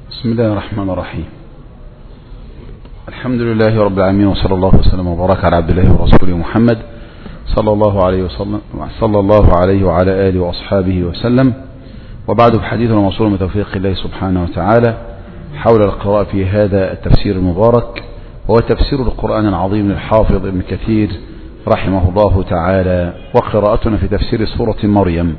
بسم الله الرحمن الرحيم. الحمد لله رب العالمين، وصلى الله وسلم وبارك على عبد الله ورسوله محمد صلى الله عليه وعلى آله وأصحابه وسلم. وبعد، بحديثنا موصول من توفيق الله سبحانه وتعالى حول القراءة في هذا التفسير المبارك، وهو تفسير القرآن العظيم للحافظ ابن كثير رحمه الله تعالى، وقراءتنا في تفسير سورة مريم.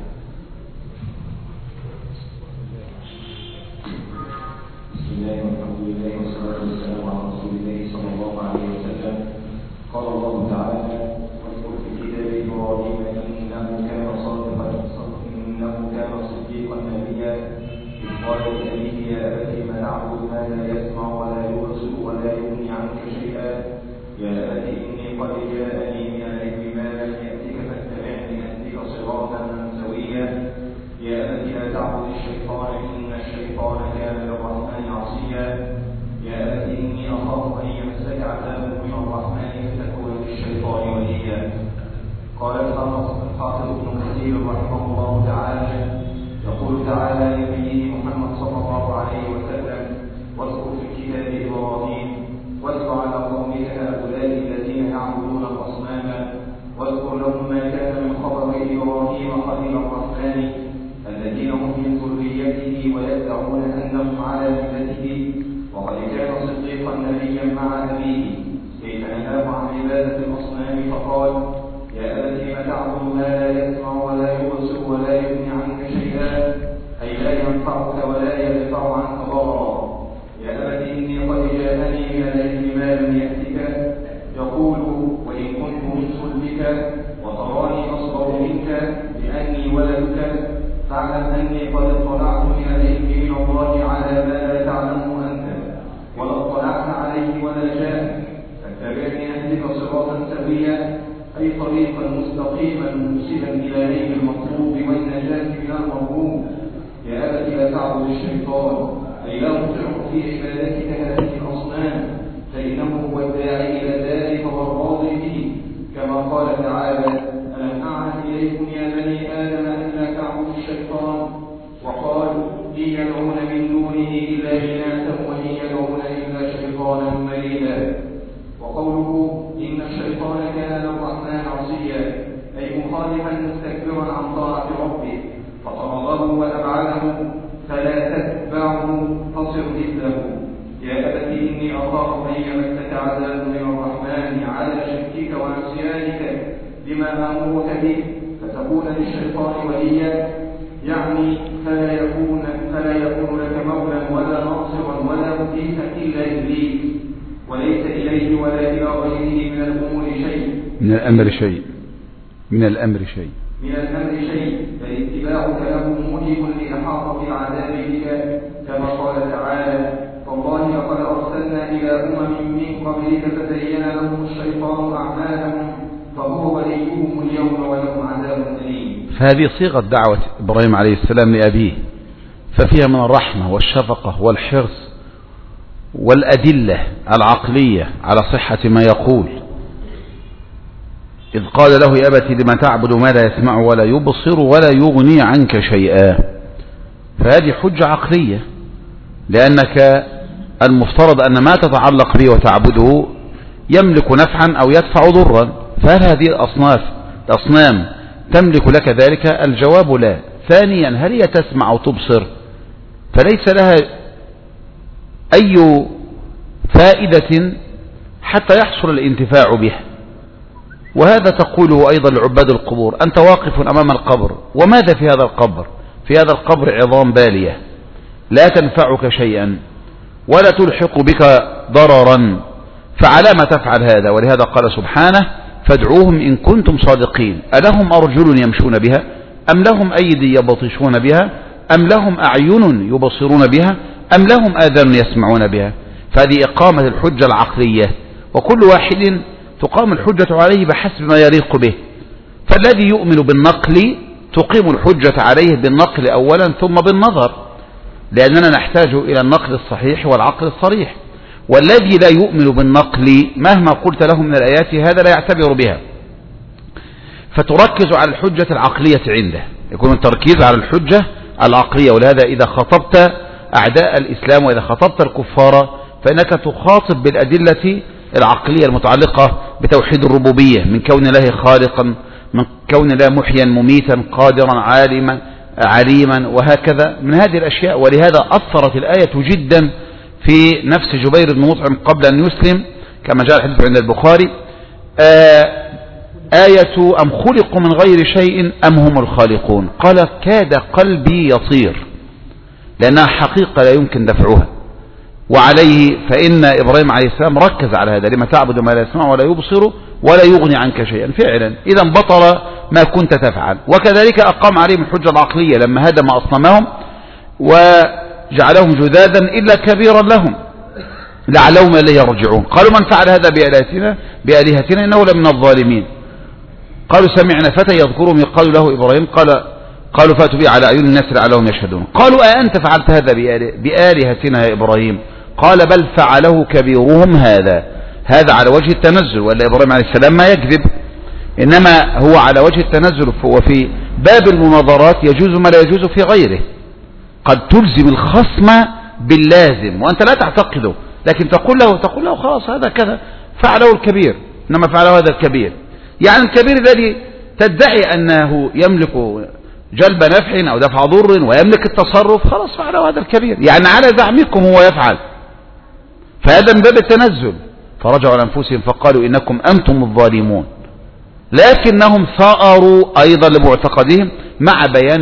من الأمر شيء بل اتباعك له موجب لإحاطة العذاب بك، كما قال تعالى: والله لقد أرسلنا إلى من قبلك فزين لهم الشيطان أعمالهم فهو وليهم اليوم ولهم عذاب أليم. فهذه صيغة دعوة إبراهيم عليه السلام لأبيه، ففيها من الرحمة والشفقة والحرص والأدلة العقلية على صحة ما يقول، إذ قال له: يا أبت لم تعبد ما لا يسمع ولا يبصر ولا يغني عنك شيئا. فهذه حجة عقلية، لأنك المفترض أن ما تتعلق به وتعبده يملك نفعا أو يدفع ضرا، فهل هذه الأصنام تملك لك ذلك؟ الجواب لا. ثانيا، هل هي تسمع أو تبصر؟ فليس لها أي فائدة حتى يحصل الانتفاع بها. وهذا تقوله أيضا لعباد القبور: أنت واقف أمام القبر، وماذا في هذا القبر؟ في هذا القبر عظام بالية لا تنفعك شيئا ولا تلحق بك ضررا، فعلى ما تفعل هذا؟ ولهذا قال سبحانه: فادعوهم إن كنتم صادقين، ألهم أرجل يمشون بها أم لهم أيدي يبطشون بها أم لهم أعين يبصرون بها أم لهم آذان يسمعون بها؟ فهذه إقامة الحجة العقلية، وكل واحد تقام الحجة عليه بحسب ما يليق به. فالذي يؤمن بالنقل تقيم الحجة عليه بالنقل أولا ثم بالنظر، لأننا نحتاج إلى النقل الصحيح والعقل الصريح. والذي لا يؤمن بالنقل مهما قلت له من الآيات هذا لا يعتبر بها، فتركز على الحجة العقلية عنده، يكون التركيز على الحجة العقلية. ولهذا إذا خطبت أعداء الإسلام وإذا خاطبت الكفار فإنك تخاطب بالأدلة العقلية المتعلقة بتوحيد الربوبية، من كون الله خالقا، من كون الله محيا مميتا قادرا عليما وهكذا من هذه الأشياء. ولهذا أثرت الآية جدا في نفس جبير بن مطعم قبل أن يسلم كما جاء الحديث عند البخاري، آية أم خلقوا من غير شيء أم هم الخالقون، قال كاد قلبي يطير لأنها حقيقة لا يمكن دفعها. وعليه فإن إبراهيم عليه السلام ركز على هذا، لما تعبد ما لا يسمع ولا يبصر ولا يغني عنك شيئا، فعلا إذا بطل ما كنت تفعل. وكذلك أقام عليهم الحجة العقلية لما هدم أصنامهم وجعلهم جذاذا إلا كبيرا لهم لعلهم إليه يرجعون. قالوا من فعل هذا بآلهتنا إنه لمن الظالمين. قالوا سمعنا فتى يذكرهم يقال له إبراهيم قالوا فاتوا به على أعين الناس لعلهم يشهدون. قالوا أأنت فعلت هذا بآلهتنا يا إبراهيم؟ قال بل فعله كبيرهم هذا على وجه التنزل، ولا إبراهيم عليه السلام ما يكذب، إنما هو على وجه التنزل. وفي باب المناظرات يجوز ما لا يجوز في غيره، قد تلزم الخصم باللازم وأنت لا تعتقده، لكن تقول له خلاص هذا كذا فعله الكبير، إنما فعله هذا الكبير، يعني الكبير الذي تدعي أنه يملك جلب نفع أو دفع ضر ويملك التصرف، خلاص فعله هذا الكبير، يعني على زعمكم هو يفعل، فهذا من باب التنزل. فرجعوا على أنفسهم فقالوا إنكم أنتم الظالمون، لكنهم ثأروا أيضا لمعتقدهم مع بيان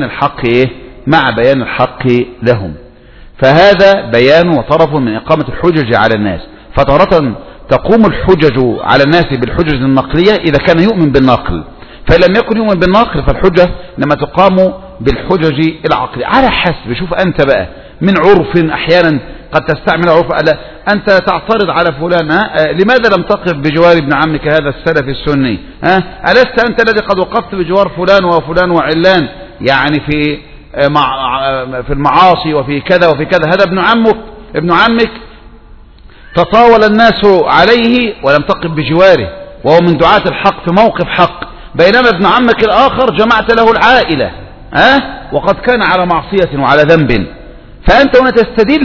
الحق لهم. فهذا بيان وطرف من إقامة الحجج على الناس. فتارة تقوم الحجج على الناس بالحجج النقلية إذا كان يؤمن بالنقل، فلم يكن يؤمن بالنقل فالحجة لما تقام بالحجج العقلية على حسب. شوف أنت بقى من عرف أحيانا قد تستعمل عرف، أنت تعترض على فلان، لماذا لم تقف بجوار ابن عمك هذا السلف السني؟ ألست أنت الذي قد وقفت بجوار فلان وفلان وعلان، يعني في المعاصي وفي كذا وفي كذا، هذا ابن عمك تطاول الناس عليه ولم تقف بجواره، وهو من دعاة الحق في موقف حق، بينما ابن عمك الآخر جمعت له العائلة وقد كان على معصية وعلى ذنب. فأنت هنا تستدل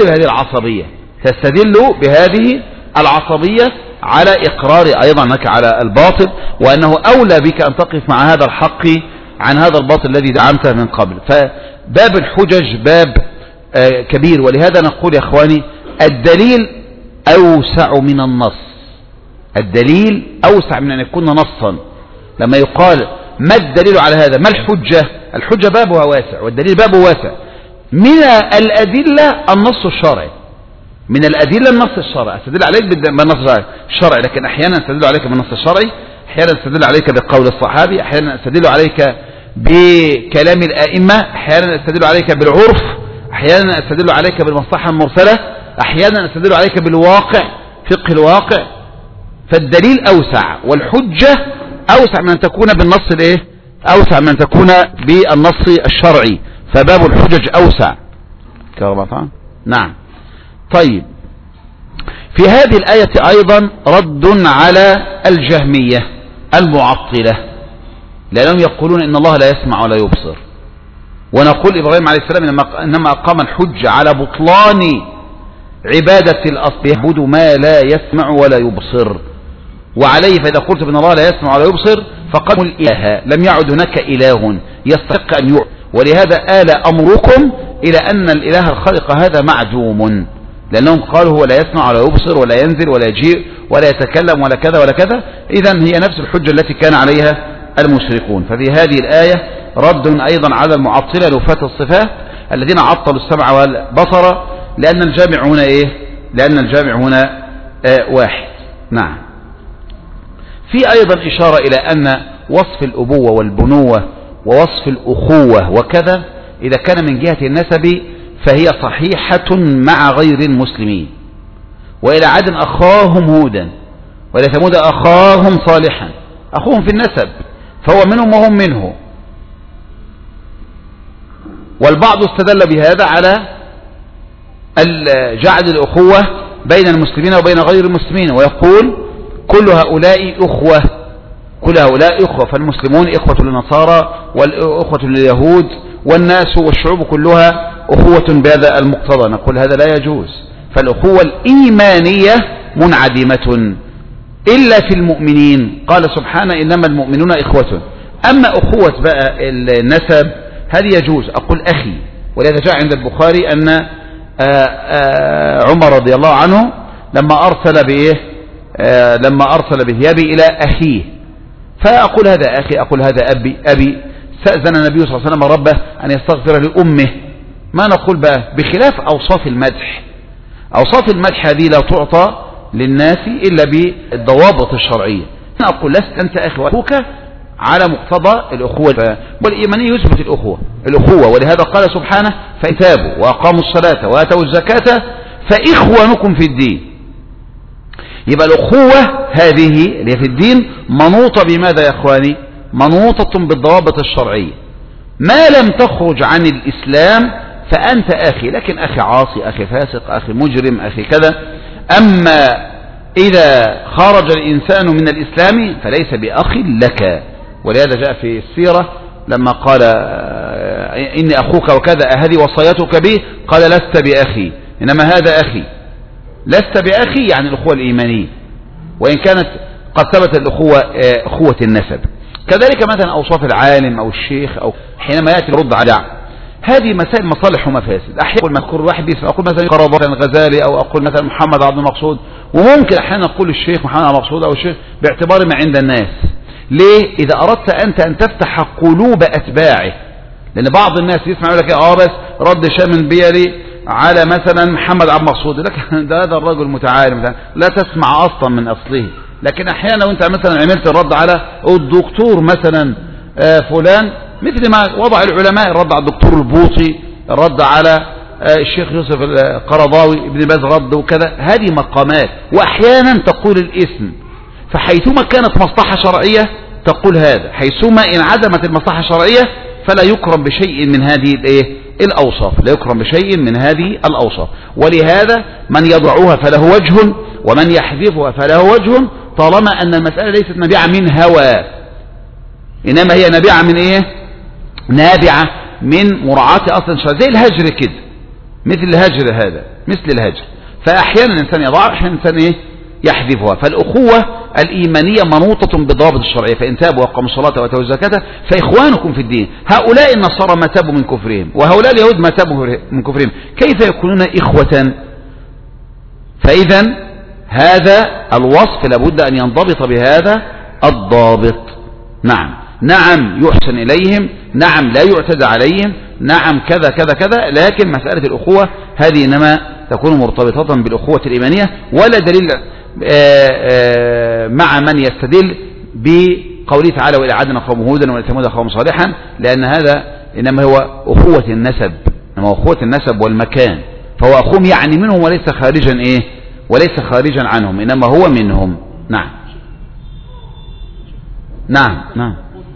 بهذه العصبية على إقرار أيضا أنك على الباطل، وأنه أولى بك أن تقف مع هذا الحق عن هذا الباطل الذي دعمته من قبل. فباب الحجج باب كبير. ولهذا نقول يا أخواني الدليل أوسع من النص، الدليل أوسع من أن يكون نصا. لما يقال ما الدليل على هذا، ما الحجة بابها واسع والدليل بابه واسع. من الأدلة النص الشرعي، من الأدلة النص الشرعي، أستدل عليك بالنص الشرعي، لكن أحيانا أستدل عليك بالنص الشرعي، أحيانا أستدل عليك بقول الصحابي، أحيانا أستدل عليك بكلام الآئمة، أحيانا أستدل عليك بالعرف، أحيانا أستدل عليك بالمصلحة المرسلة، أحيانا أستدل عليك بالواقع، فقه الواقع. فالدليل أوسع والحجة أوسع من أن تكون بالنص أوسع من أن تكون بالنص الشرعي، فباب الحجج أوسع. نعم. طيب في هذه الآية أيضا رد على الجهمية المعطلة، لأنهم يقولون إن الله لا يسمع ولا يبصر، ونقول إبراهيم عليه السلام إنما أقام الحج على بطلان عبادة الأصل، يعبد ما لا يسمع ولا يبصر. وعليه فإذا قلت بأن الله لا يسمع ولا يبصر فقد الإله لم يعد هناك إله يستحق أن يعبد، ولهذا آل أمركم إلى أن الإله الخالق هذا معدوم، لأنهم قالوا هو لا يسمع ولا يبصر ولا ينزل ولا يجيء ولا يتكلم ولا كذا ولا كذا. إذن هي نفس الحجة التي كان عليها المشركون. ففي هذه الآية رد أيضا على المعطلة نفاة الصفات الذين عطلوا السمع والبصر، لأن الجامع هنا لأن الجامع هنا واحد. نعم. في أيضا إشارة إلى أن وصف الأبوة والبنوة ووصف الأخوة وكذا إذا كان من جهة النسب فهي صحيحة مع غير المسلمين. وإلى عاد أخاهم هودا وإلى ثمود أخاهم صالحا، أخوهم في النسب فهو منهم وهم منه. والبعض استدل بهذا على جعل الأخوة بين المسلمين وبين غير المسلمين، ويقول كل هؤلاء أخوة، فالمسلمون إخوة للنصارى والإخوة لليهود، والناس والشعوب كلها أخوة بهذا المقتضى، نقول هذا لا يجوز. فالأخوة الإيمانية منعدمة إلا في المؤمنين، قال سبحانه إنما المؤمنون إخوة. أما أخوة بقى النسب هذه يجوز، أقول أخي، ولهذا جاء عند البخاري أن عمر رضي الله عنه لما أرسل بثيابه إلى أخيه، فأقول هذا أخي، أقول هذا أبي. استأذن النبي صلى الله عليه وسلم ربه أن يستغفر لأمه. ما نقول بقى بخلاف أوصاف المدح. أوصاف المدح هذه لا تعطى للناس إلا بالضوابط الشرعية. أقول لست أنت أخي وأخوك على مقتضى الأخوة، والإيمانية يثبت الأخوة، ولهذا قال سبحانه فإن تابوا وأقاموا الصلاة وآتوا الزكاة فإخوانكم في الدين. يبقى الأخوة هذه اللي في الدين منوطة بماذا يا إخواني؟ منوطة بالضوابط الشرعية. ما لم تخرج عن الإسلام فأنت أخي، لكن أخي عاصي، أخي فاسق، أخي مجرم، أخي كذا. أما إذا خرج الإنسان من الإسلام فليس بأخ لك. ولهذا جاء في السيرة لما قال إني أخوك وكذا هذه وصيتك به، قال لست بأخي إنما هذا أخي. لست بأخي يعني الأخوة الإيمانية، وإن كانت قد ثبت الأخوة أخوة النسب. كذلك مثلا أوصاف العالم أو الشيخ، أو حينما يأتي يرد على هذه مسائل مصالح ومفاسد. أحيانا أقول واحد بيسمع، أقول مثلا قرضات الغزالي، أو أقول مثلا محمد عبد المقصود، وممكن أحيانا أقول الشيخ محمد عبد المقصود أو الشيخ باعتبار ما عند الناس. ليه؟ إذا أردت أنت أن تفتح قلوب أتباعه، لأن بعض الناس يسمع يقول لك بس رد شامن بيلي على مثلا محمد عبد المقصود، لك ده هذا الرجل متعالم، لا تسمع أصلا من أصله. لكن أحيانا وأنت مثلا عملت الرد على الدكتور مثلا فلان، مثل ما وضع العلماء الرد على الدكتور البوطي، الرد على الشيخ يوسف القرضاوي، ابن باز رد وكذا، هذه مقامات. وأحيانا تقول الاسم، فحيثما كانت مصلحة شرعية تقول هذا، حيثما إن عدمت المصلحة الشرعية فلا يكرم بشيء من هذه الأوصاف، لا يكرم بشيء من هذه الأوصاف. ولهذا من يضعها فله وجه ومن يحذفها فله وجه، طالما أن المسألة ليست نابعة من هوى، إنما هي نابعة من نابعة من مراعاة أصل شرعي، زي الهجر كده، مثل الهجر هذا، مثل الهجر. فأحيانا الإنسان يضع، أحيانا الإنسان يحذفها. فالأخوة الإيمانية منوطة بالضوابط الشرعية، فإن تابوا وأقاموا الصلاة وآتوا الزكاة فإخوانكم في الدين. هؤلاء النصارى ما تابوا من كفرهم، وهؤلاء اليهود ما تابوا من كفرهم، كيف يكونون إخوة؟ فإذا هذا الوصف لابد أن ينضبط بهذا الضابط. نعم يحسن إليهم، نعم لا يعتدى عليهم، نعم كذا كذا كذا، لكن مسألة الأخوة هذه إنما تكون مرتبطة بالأخوة الإيمانية. ولا دليل مع من يستدل بقوله تعالى وإلى عاد أخاهم هودا وإلى ثمود أخاهم صالحا، لأن هذا إنما هو أخوة النسب، إنما هو أخوة النسب والمكان، فهو أخوهم يعني منهم وليس خارجا وليس خارجا عنهم، إنما هو منهم. نعم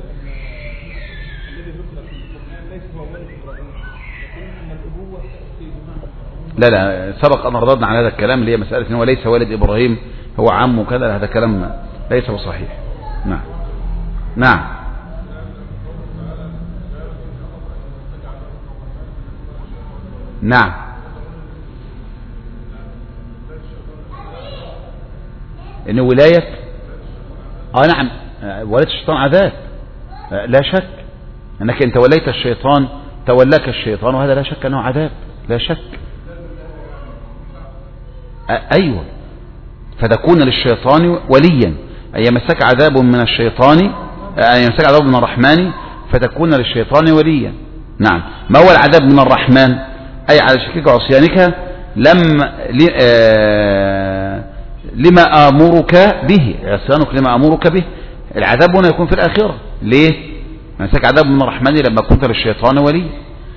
لا سبق أن رددنا على هذا الكلام، اللي هي مسألة أنه ليس والد إبراهيم هو عمه كذا، هذا كلام ليس بصحيح. نعم إن ولاية نعم ولاية الشيطان عذاب، لا شك أنك إن توليت الشيطان تولاك الشيطان، وهذا لا شك أنه عذاب، لا شك. أيوة، فتكون للشيطان وليا، أن يمسك عذاب من الشيطان، أن يمسك عذاب من الرحمن فتكون للشيطان وليا. نعم. ما هو العذاب من الرحمن؟ أي على شركك وعصيانك لما أمرك به، عصيانك لما أمرك به. العذاب هنا يكون في الآخرة. ليه؟ مسك عذاب من الرحمن لما كنت للشيطان ولي.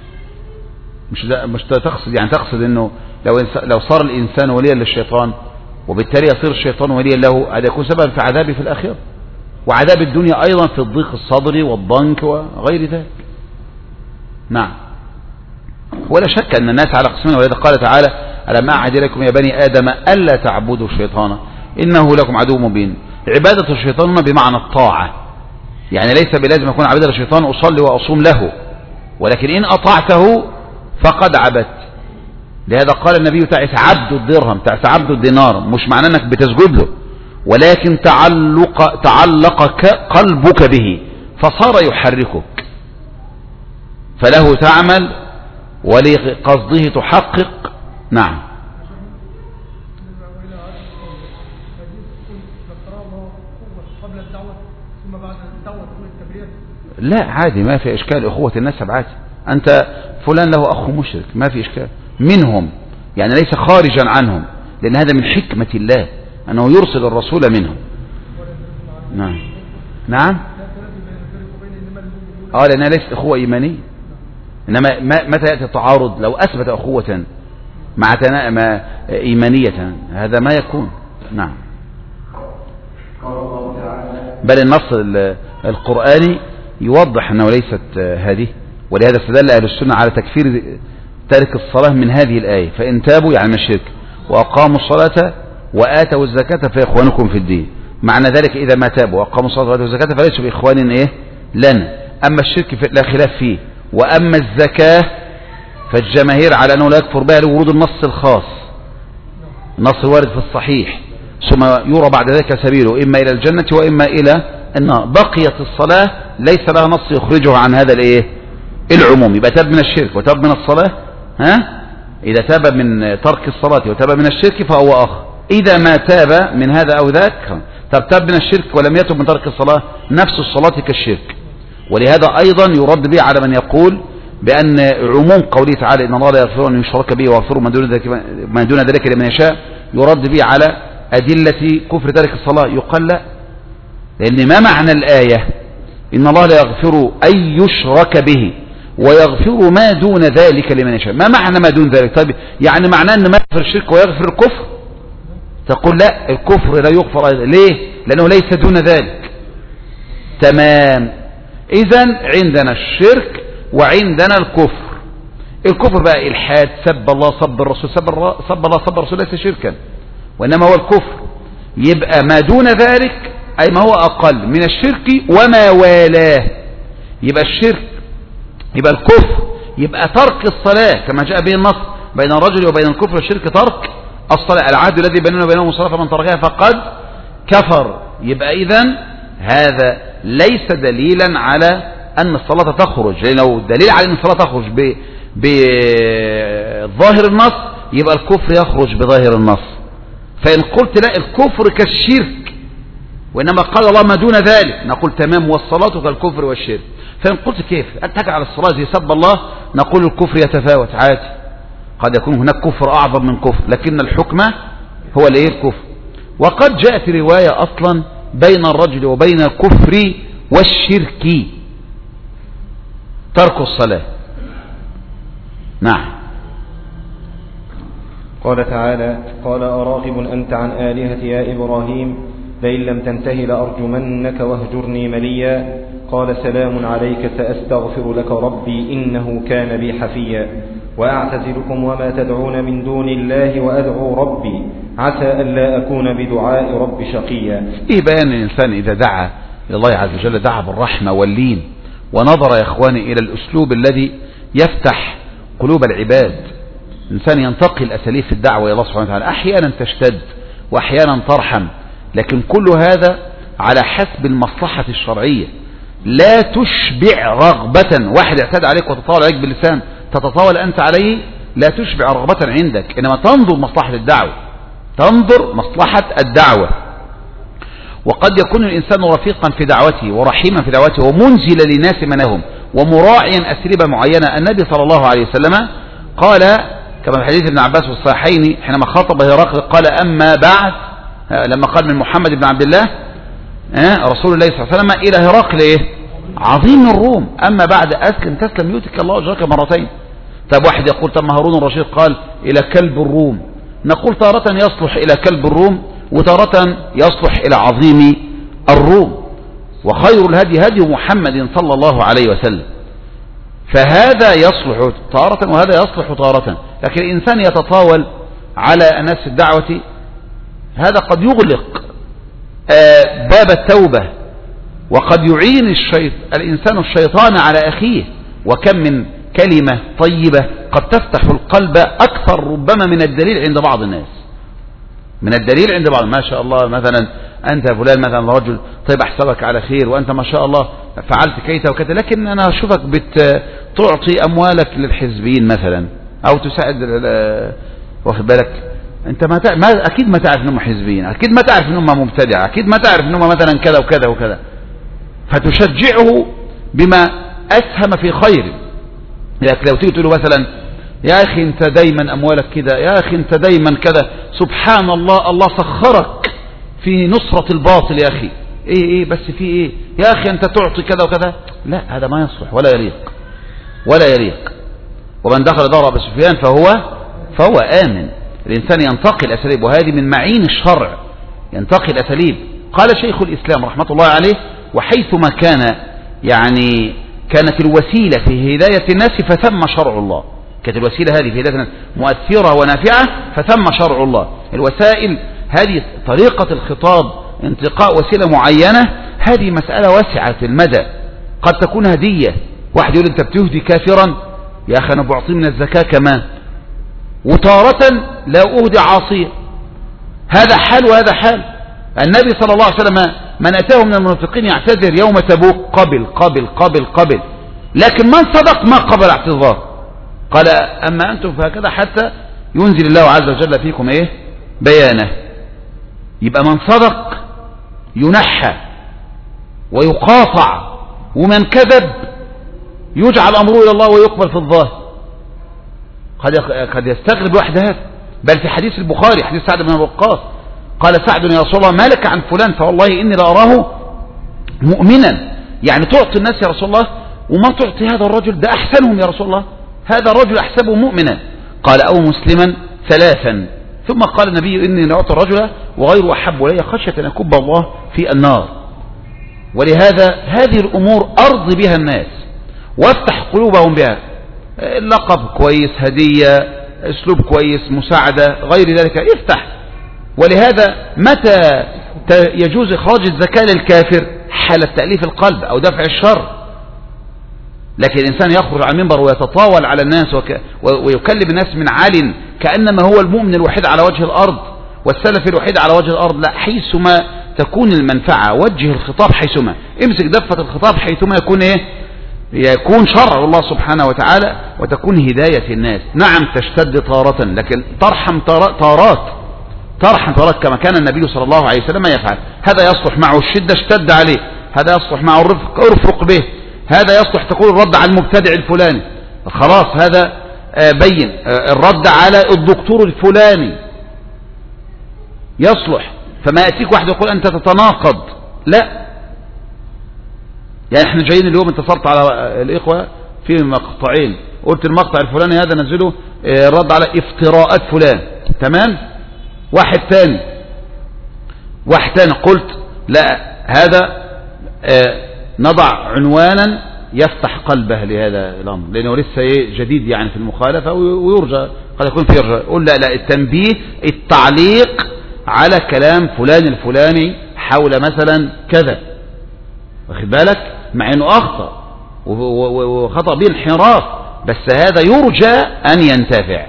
مش تقصد، يعني تقصد انه لو صار الانسان وليا للشيطان وبالتالي يصير الشيطان وليا له، هذا يكون سبب في عذابه في الآخرة، وعذاب الدنيا أيضا في الضيق الصدري والضنك وغير ذلك. نعم. ولا شك أن الناس على قسمين، ولذا قال تعالى ألم أعهد إليكم يا بني آدم ألا تعبدوا الشيطان إنه لكم عدو مبين. عبادة الشيطان بمعنى الطاعة، يعني ليس بلازم أكون عبادة الشيطان أصلي وأصوم له، ولكن إن أطعته فقد عبدت. لهذا قال النبي تعس عبد الدرهم، تعس عبد الدينار، مش معناه انك بتسجد له، ولكن تعلق قلبك به فصار يحركك، فله تعمل ولقصده تحقق. نعم. لا عادي، ما في إشكال، أخوة النسب عادي. أنت فلان له أخ مشرك، ما في إشكال منهم، يعني ليس خارجا عنهم، لأن هذا من حكمة الله أنه يرسل الرسول منهم. نعم. نعم. لأنها ليست أخوة إيمانية. إنما متى يأتي التعارض؟ لو أثبت أخوة مع إيمانية هذا ما يكون. نعم. بل النص القرآني يوضح أنه ليست هذه، ولهذا استدل أهل السنة على تكفير تارك الصلاة من هذه الآية، فإن تابوا يعني من الشرك وأقاموا الصلاة وآتوا الزكاة فإخوانكم في الدين. معنى ذلك إذا ما تابوا وأقاموا الصلاة وآتوا الزكاة فليسوا بإخوان لنا. أما الشرك لا خلاف فيه، وأما الزكاة فالجماهير على أنه لا يكفر بها لورود النص الخاص، النص الوارد في الصحيح، ثم يرى بعد ذلك سبيله إما إلى الجنة وإما إلى النار. بقيت الصلاة ليس لها نص يخرجه عن هذا العموم، يبقى تاب من الشرك وتاب من الصلاة. إذا تاب من ترك الصلاة وتاب من الشرك فهو أخ. إذا ما تاب من هذا أو ذاك، تاب من الشرك ولم يتب من ترك الصلاة، نفس الصلاة كالشرك. ولهذا أيضا يرد به على من يقول بأن عموم قوله تعالى إن الله لا يغفر أن يشرك به ويغفر ما دون ذلك لمن يشاء، يرد به على أدلة كفر ترك الصلاة. يقال لا، لأن ما معنى الآية إن الله لا يغفر أن يشرك به ويغفر ما دون ذلك لمن يشاء؟ ما معنى ما دون ذلك؟ طيب يعني معناه أن ما يغفر الشرك ويغفر الكفر؟ تقول لا، الكفر لا يغفر أيضا. ليه؟ لأنه ليس دون ذلك. تمام. إذن عندنا الشرك وعندنا الكفر. الكفر بقى إلحاد، سب الله سب الرسول، سب الله سب الرسول ليس شركا، وإنما هو الكفر. يبقى ما دون ذلك أي ما هو أقل من الشرك وما والاه. يبقى الشرك، يبقى الكفر، يبقى ترك الصلاة كما جاء به النص بين الرجل وبين الكفر والشرك ترك الصلاة. العهد الذي بيننا وبينهم الصلاة فمن تركها فقد كفر. يبقى إذن هذا ليس دليلا على أن الصلاة تخرج، لأن لو دليل على أن الصلاة تخرج بظاهر النص يبقى الكفر يخرج بظاهر النص. فإن قلت لا، الكفر كالشرك، وإنما قال الله ما دون ذلك، نقول تمام، والصلاة كالكفر والشرك. فإن قلت كيف أن تجعل الصلاة زي سب الله، نقول الكفر يتفاوت عادي، قد يكون هناك كفر أعظم من كفر، لكن الحكم هو الكفر. وقد جاءت رواية أصلا بين الرجل وبين الكفر والشرك ترك الصلاة. نعم. قال تعالى: قال أراغب أنت عن آلهتي يا إبراهيم لئن لم تنته لأرجمنك واهجرني مليا. قال: سلام عليك سأستغفر لك ربي إنه كان بي حفيا. وأعتزلكم وما تدعون من دون الله وأدعو ربي عسى ألا أكون بدعاء ربي شقيا. إيه بيان الإنسان إذا دعا لله عز وجل دعا بالرحمة واللين، ونظر يا إخواني إلى الأسلوب الذي يفتح قلوب العباد. الإنسان ينتقي الأساليب في الدعوة إلى الله سبحانه وتعالى، أحيانا تشتد وأحيانا ترحم، لكن كل هذا على حسب المصلحة الشرعية. لا تشبع رغبة، واحد اعتدى عليك وتطاول عليك باللسان تتطاول أنت عليه، لا تشبع رغبة عندك، إنما تنظر مصلحة الدعوة، تنظر مصلحة الدعوة. وقد يكون الإنسان رفيقا في دعوته ورحيما في دعوته ومنزل للناس منهم ومراعيا أسربة معينة. النبي صلى الله عليه وسلم قال كما في حديث ابن عباس والصحيحين حينما خاطب هرقل قال: أما بعد، لما قال من محمد بن عبد الله رسول الله صلى الله عليه وسلم إلى هرقل عظيم الروم: أما بعد أسلم تسلم يؤتك الله أجرك مرتين. طب واحد يقول: طب ما هارون الرشيد قال إلى كلب الروم. نقول تارة يصلح إلى كلب الروم وتارة يصلح إلى عظيم الروم، وخير الهدي هدي محمد صلى الله عليه وسلم. فهذا يصلح تارة وهذا يصلح تارة، لكن الإنسان يتطاول على الناس في الدعوة، هذا قد يغلق باب التوبة، وقد يعين الإنسان الشيطان على أخيه. وكم من كلمة طيبة قد تفتح القلب أكثر ربما من الدليل عند بعض الناس، من الدليل عند بعض. ما شاء الله مثلا أنت فلان مثلا رجل طيب أحسبك على خير وأنت ما شاء الله فعلت كيتا وكذا، لكن أنا أشوفك بتعطي أموالك للحزبيين مثلا أو تساعد واخد بالك، أنت أكيد ما تعرف أنهم حزبيين، أكيد ما تعرف أنهم مبتدعة، أكيد ما تعرف أنهم مثلا كذا وكذا وكذا، فتشجعه بما أسهم في خير. لكن لو تيجي تقول له مثلا يا أخي أنت دايما أموالك كده، يا أخي أنت دايما كذا، سبحان الله الله سخرك في نصرة الباطل يا أخي، إيه بس في إيه يا أخي أنت تعطي كذا وكذا، لا هذا ما يصلح ولا يليق ولا يليق. ومن دخل دار أبي سفيان فهو آمن. الإنسان ينتقي الأساليب، وهذه من معين الشرع، ينتقي الأساليب. قال شيخ الإسلام رحمة الله عليه: وحيثما كان يعني كانت الوسيلة في هداية الناس فثم شرع الله. كانت الوسيلة هذه في هداية الناس مؤثرة ونافعة فثم شرع الله. الوسائل هذه طريقة الخطاب، انتقاء وسيلة معينة، هذه مسألة واسعة المدى. قد تكون هدية، واحد يقول أنت بتهدي كافرا، يا أخي أنا بعطي من الزكاة كمان، وتارة لا أهدي عاصية، هذا حال وهذا حال. النبي صلى الله عليه وسلم من أتاه من المنافقين يعتذر يوم تبوك قبل، لكن من صدق ما قبل اعتذار. قال أما أنتم فهكذا حتى ينزل الله عز وجل فيكم بيانه. يبقى من صدق ينحى ويقاطع، ومن كذب يجعل أمره إلى الله ويقبل في الظاهر. قد يستغرب واحد هذا. بل في حديث البخاري حديث سعد بن وقاص قال سعد يا رسول الله ما لك عن فلان فوالله إني لأراه مؤمنا، يعني تعطي الناس يا رسول الله ومن تعطي هذا الرجل ده أحسنهم يا رسول الله، هذا الرجل أحسبه مؤمنا. قال أو مسلما ثلاثا، ثم قال النبي إني لأعطي الرجل وغير أحب إلي خشية أن يكب الله في النار. ولهذا هذه الأمور أرض بها الناس وافتح قلوبهم بها، اللقب كويس، هدية، اسلوب كويس، مساعدة، غير ذلك افتح. ولهذا متى يجوز إخراج الزكاة للكافر؟ حالة تأليف القلب أو دفع الشر. لكن الإنسان يخرج على المنبر ويتطاول على الناس ويكلم الناس من عال كأنما هو المؤمن الوحيد على وجه الأرض والسلف الوحيد على وجه الأرض. لا، حيثما تكون المنفعة وجه الخطاب، حيثما امسك دفة الخطاب حيثما يكون يكون شرع الله سبحانه وتعالى وتكون هداية الناس. نعم تشتد طارة، لكن ترحم طارات كما كان النبي صلى الله عليه وسلم يفعل. هذا يصلح معه الشدة اشتد عليه، هذا يصلح معه الرفق ارفق به، هذا يصلح تقول الرد على المبتدع الفلاني، خلاص هذا بين الرد على الدكتور الفلاني يصلح. فما يأتيك واحد يقول أنت تتناقض، لا. يعني احنا جايين اليوم اتصلت على الإخوة في مقطعين، قلت المقطع الفلاني هذا نزله الرد على افتراءات فلان، تمام. واحد تاني قلت لا، هذا نضع عنوانا يفتح قلبه لهذا الأمر، لأنه لسه جديد يعني في المخالفة ويرجى قد يكون في رجاء. قل لا التنبيه، التعليق على كلام فلان الفلاني حول مثلا كذا، واخد بالك، مع انه اخطأ وخطأ به انحراف، بس هذا يرجى ان ينتفع.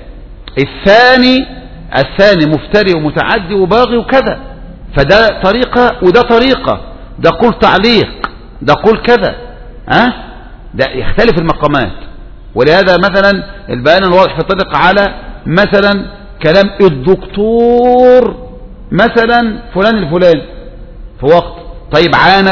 الثاني مفتري ومتعدي وباغي وكذا، فده طريقة وده طريقة، ده قول تعليق، ده قول كذا، ده يختلف المقامات. ولهذا مثلا البيان الواضح في الطريق على مثلا كلام الدكتور مثلا فلان الفلاني في وقت طيب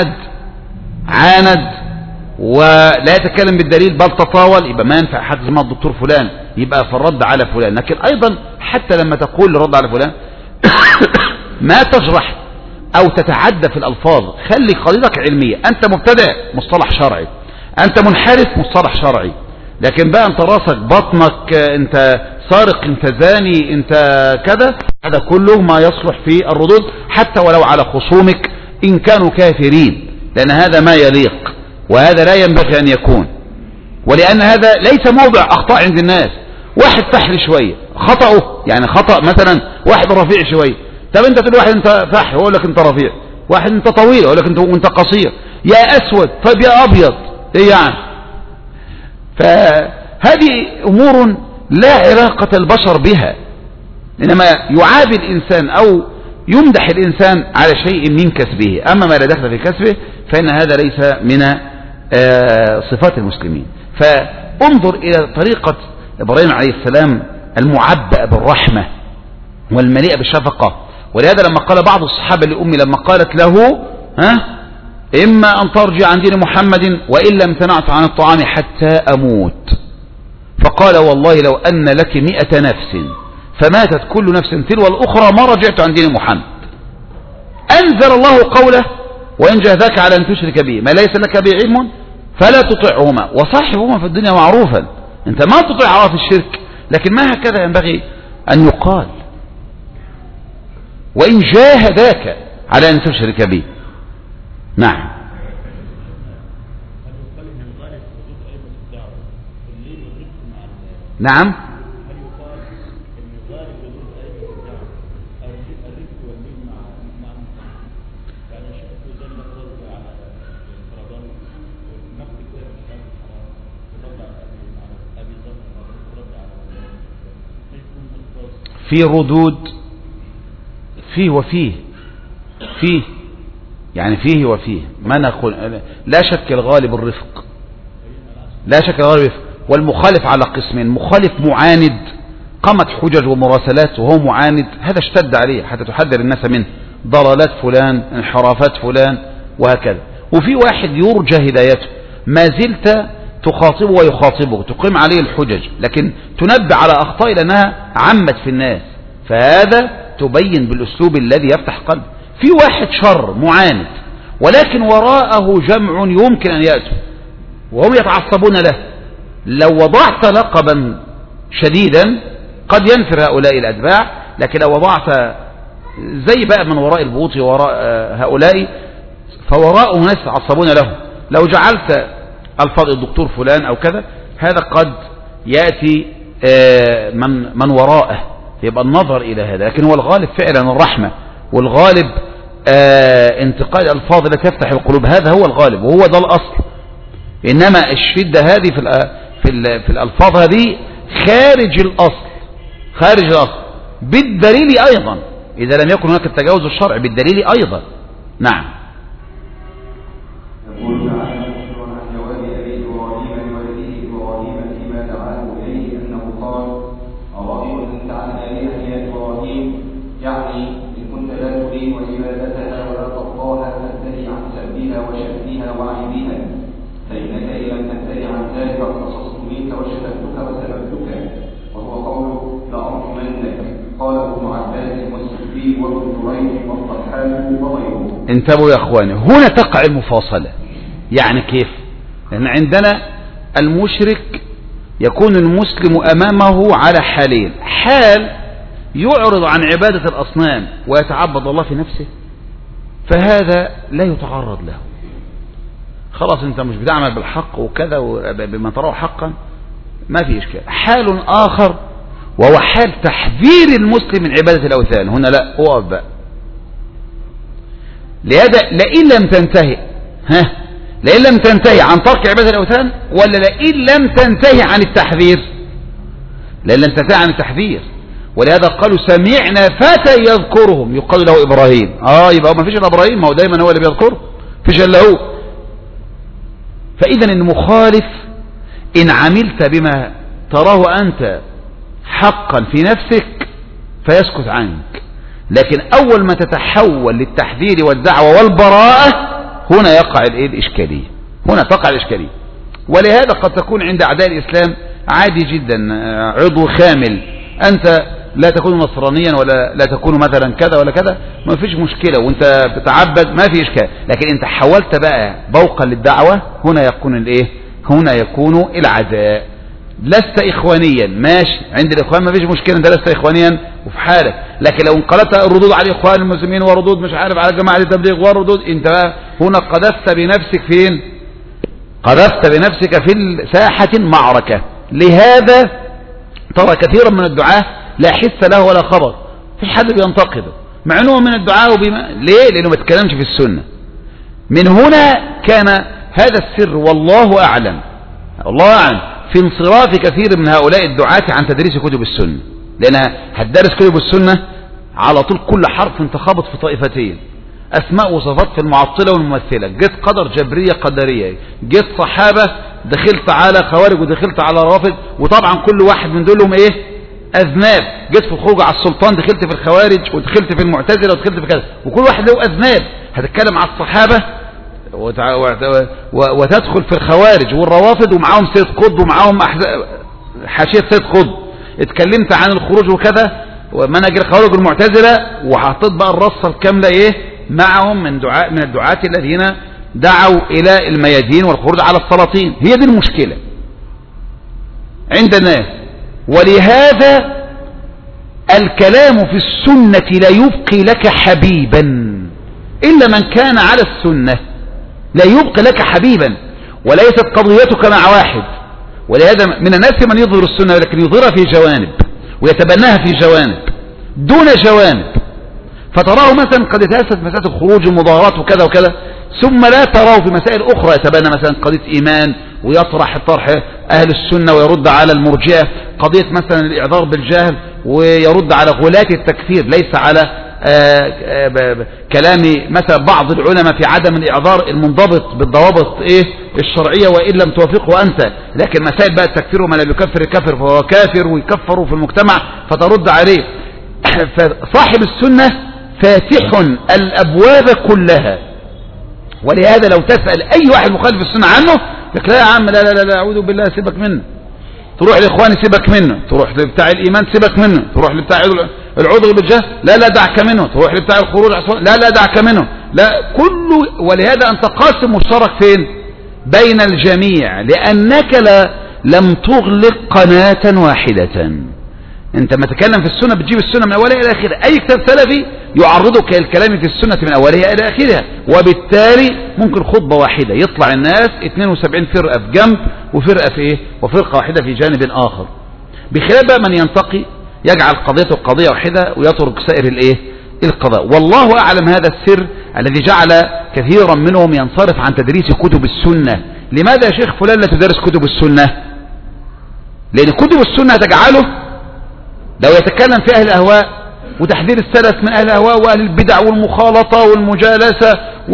عاند ولا يتكلم بالدليل بل تطاول، يبقى ما ينفع حد اسمه الدكتور فلان، يبقى في الرد على فلان. لكن ايضا حتى لما تقول الرد على فلان ما تجرح او تتعدى في الالفاظ، خلي قضيتك علمية. انت مبتدع مصطلح شرعي، انت منحرف مصطلح شرعي. لكن بقى انت راسك بطنك، انت سارق، انت زاني، انت كذا، هذا كله ما يصلح في الردود حتى ولو على خصومك ان كانوا كافرين، لان هذا ما يليق وهذا لا ينبغي ان يكون. ولان هذا ليس موضع اخطاء عند الناس. واحد فحل شوية خطأه يعني خطأ مثلا واحد رفيع شوية، طب انت تقول واحد انت فحل يقول لك انت رفيع، واحد انت طويل يقول لك انت قصير، يا اسود طيب يا ابيض، ايه يعني؟ فهذه أمور لا علاقة البشر بها، إنما يعاب الإنسان أو يمدح الإنسان على شيء من كسبه، أما ما لا دخل في كسبه فإن هذا ليس من صفات المسلمين. فانظر إلى طريقة إبراهيم عليه السلام المعبأ بالرحمة والمليئة بالشفقة. ولهذا لما قال بعض الصحابة لأمي لما قالت له إما أن ترجع عن دين محمد وإلا امتنعت عن الطعام حتى أموت، فقال والله لو أن لك 100 نفس فماتت كل نفس تلو الأخرى ما رجعت عن دين محمد. أنزل الله قوله وإن جاهداك على أن تشرك به ما ليس لك به علم فلا تطعهما وصاحبهما في الدنيا معروفا. أنت ما تطيع في الشرك، لكن ما هكذا ينبغي أن يقال، وإن جاهداك على أن تشرك به. نعم. نعم. في ردود فيه وفيه، فيه يعني فيه وفيه، ما نقول لا شك الغالب الرفق، لا شك الغالب الرفق. والمخالف على قسمين: مخالف معاند قامت حجج ومراسلات وهو معاند، هذا اشتد عليه حتى تحذر الناس منه، ضلالات فلان، انحرافات فلان وهكذا. وفي واحد يرجى هدايته، ما زلت تخاطبه ويخاطبه، تقيم عليه الحجج، لكن تنبه على أخطاء لأنها عمت في الناس، فهذا تبين بالأسلوب الذي يفتح قلب. في واحد شر معاند ولكن وراءه جمع يمكن أن يأتوا وهم يتعصبون له، لو وضعت لقبا شديدا قد ينفر هؤلاء الأتباع، لكن لو وضعت زي بقى من وراء البوط وراء هؤلاء فوراءه ناس يتعصبون له، لو جعلت الفاظ الدكتور فلان أو كذا هذا قد يأتي من وراءه، يبقى النظر إلى هذا. لكن هو الغالب فعلا الرحمة، والغالب انتقال الألفاظ التي تفتح القلوب، هذا هو الغالب وهو ده الأصل. إنما الشدة هذه في الألفاظ هذه خارج الأصل، خارج الأصل بالدليل أيضا، إذا لم يكن هناك التجاوز الشرعي بالدليل أيضا. نعم. يعني إن كنت لا تريد عبادتها ولا ترضاها فانتهي عن سبها وشتمها وعيبها، فإنك إن لم تنتهي عن ذلك فقصصت منك وشتمتك وسببتك، وهو قوله لأرجمنك. قال ابن عباس والسدي وابن جريج والضحاك وغيره. انتبهوا يا اخواني، هنا تقع المفاصلة. يعني كيف؟ لأن عندنا المشرك يكون المسلم أمامه على حالين: حال يعرض عن عبادة الأصنام ويتعبد الله في نفسه، فهذا لا يتعرض له، خلاص انت مش بتعمل بالحق وكذا بما تراه حقا، ما في إشكال. حال آخر وهو حال تحذير المسلم من عبادة الأوثان، هنا لا، اقف بقى. لهذا لئن لم تنتهي لئن لم تنتهي عن ترك عبادة الأوثان، ولا لئن لم تنتهي عن التحذير؟ لئن لم تنتهي عن التحذير. ولهذا قالوا سمعنا فتى يذكرهم يقال له إبراهيم. يبقى ما فيش إلا إبراهيم، ما هو دايما هو اللي بيذكره، فيش إلا هو. فإذا المخالف إن عملت بما تراه أنت حقا في نفسك فيسكت عنك، لكن أول ما تتحول للتحذير والدعوة والبراءة هنا يقع الإشكالية، هنا تقع الإشكالية. ولهذا قد تكون عند أعداء الإسلام عادي جدا، عضو خامل، أنت لا تكون نصرانيا ولا لا تكون مثلا كذا ولا كذا، ما فيش مشكلة، وانت بتتعبد ما في إشكال. لكن انت حولت بقى بوقا للدعوة، هنا يكون هنا يكون العداء. لست إخوانيا ماشي، عند الإخوان ما فيش مشكلة، انت لست إخوانيا وفي حالك. لكن لو انقلبت الردود على الإخوان المسلمين وردود مش عارف على جماعة التبليغ وردود، انت بقى هنا قذفت بنفسك فين؟ قذفت بنفسك في ساحة معركة. لهذا ترى كثيرا من الدعاة لا حس له ولا خبر، في حد بينتقده مع انه من الدعاء ليه؟ لانه ما تكلمش في السنة. من هنا كان هذا السر والله اعلم، الله اعلم، في انصراف كثير من هؤلاء الدعاة عن تدريس كتب السنة، لأنها هتدرس كتب السنة على طول كل حرف تخابط في طائفتين، أسماء وصفات في المعطلة والممثلة، جيت قدر جبرية قدرية، جيت صحابة دخلت على خوارج ودخلت على رافض، وطبعا كل واحد من دولهم ايه أذناب، جيت في الخروج على السلطان دخلت في الخوارج ودخلت في المعتزلة ودخلت في كذا، وكل واحد له أذناب. هتتكلم على الصحابة وتدخل في الخوارج والروافض ومعاهم سيد قطب ومعاهم حاشية سيد قطب، اتكلمت عن الخروج وكذا ومنهج الخوارج والمعتزلة، وحطيت بقى الرصة الكاملة ايه معهم من الدعاة الذين دعوا الى الميادين والخروج على السلاطين. هي دي المشكلة عند الناس. ولهذا الكلام في السنة لا يبقي لك حبيبا إلا من كان على السنة، لا يبقي لك حبيبا، وليست قضيتك مع واحد. ولهذا من الناس من يظهر السنة ولكن يظهرها في جوانب ويتبناها في جوانب دون جوانب، فتراه مثلا قد يتأسس مسألة الخروج والمظاهرات وكذا وكذا، ثم لا تراه في مسائل أخرى يتبنى مثلا قضية إيمان ويطرح طرح أهل السنة ويرد على المرجئة، قضية مثلا الإعذار بالجهل ويرد على غلاة التكفير، ليس على كلام مثلا بعض العلماء في عدم الإعذار المنضبط بالضوابط ايه الشرعية وإن لم توافقه أنت، لكن مسائل بقى التكفير وما لم يكفر الكافر فهو كافر ويكفروا في المجتمع فترد عليه. فصاحب السنة فاتح الأبواب كلها. ولهذا لو تسأل أي واحد مخالف السنة عنه لك لا يا عم لا لا لا أعوذ بالله سيبك منه، تروح لإخواني سيبك منه، تروح لبتاع الإيمان سيبك منه، تروح لبتاع العذر بالجهل لا لا دعك منه، تروح لبتاع الخروج لا لا دعك منه، لا كله. ولهذا أنت قاسم مشترك فين بين الجميع، لأنك لم تغلق قناة واحدة. انت ما تتكلم في السنة بتجيب السنة من أولها إلى آخرها، أي كتاب سلفي يعرضك الكلام في السنة من أولها إلى آخرها، وبالتالي ممكن خطبة واحدة يطلع الناس 72 فرقة في جنب وفرقة في إيه وفرقة واحدة في جانب آخر، بخلاف بقى من ينتقي يجعل قضيته قضية واحدة ويترك سائر الإيه القضاء. والله أعلم هذا السر الذي جعل كثيرا منهم ينصرف عن تدريس كتب السنة. لماذا يا شيخ فلان لا تدرس كتب السنة؟ لأن كتب السنة تجعله لو يتكلم في أهل الأهواء وتحذير السلف من أهل الأهواء وأهل البدع والمخالطة والمجالسة